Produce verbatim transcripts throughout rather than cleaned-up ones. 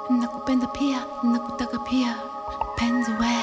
nakupenda pia, nakutaka pia, penzi we.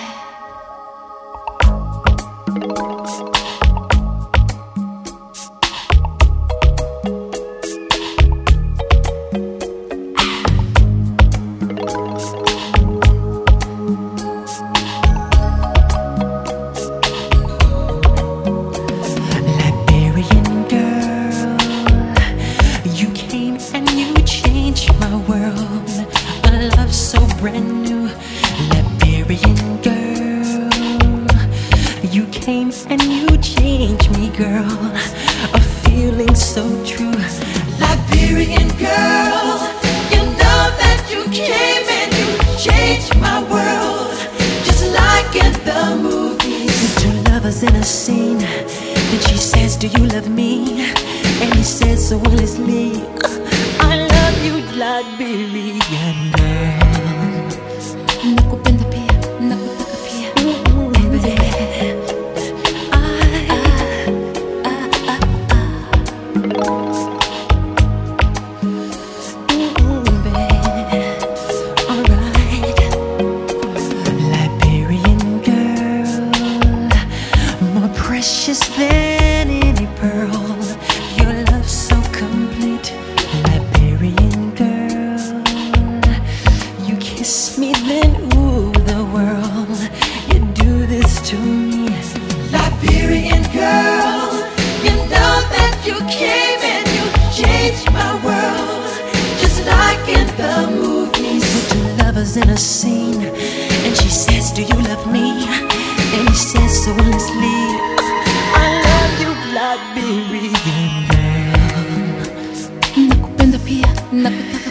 Brand new Liberian girl, you came and you changed me, girl. A feeling so true. Liberian girl, you know that you came and you changed my world, just like in the movies. Two lovers in a scene, then she says, do you love me? And he says so honestly, I love you, Liberian girl. Nakupenda pia, nakutaka pia, penzi we. Liberian girl, more precious than any pearl. Your love so complete. Liberian girl, you kiss me then ooh the world. You do this to me. Liberian girl, you know that you came and you changed my world, just like in the movies. With two lovers in a scene, and she says, do you love me? And he says so honestly, I love you, Liberian girl. Nakupenda pia, nakutaka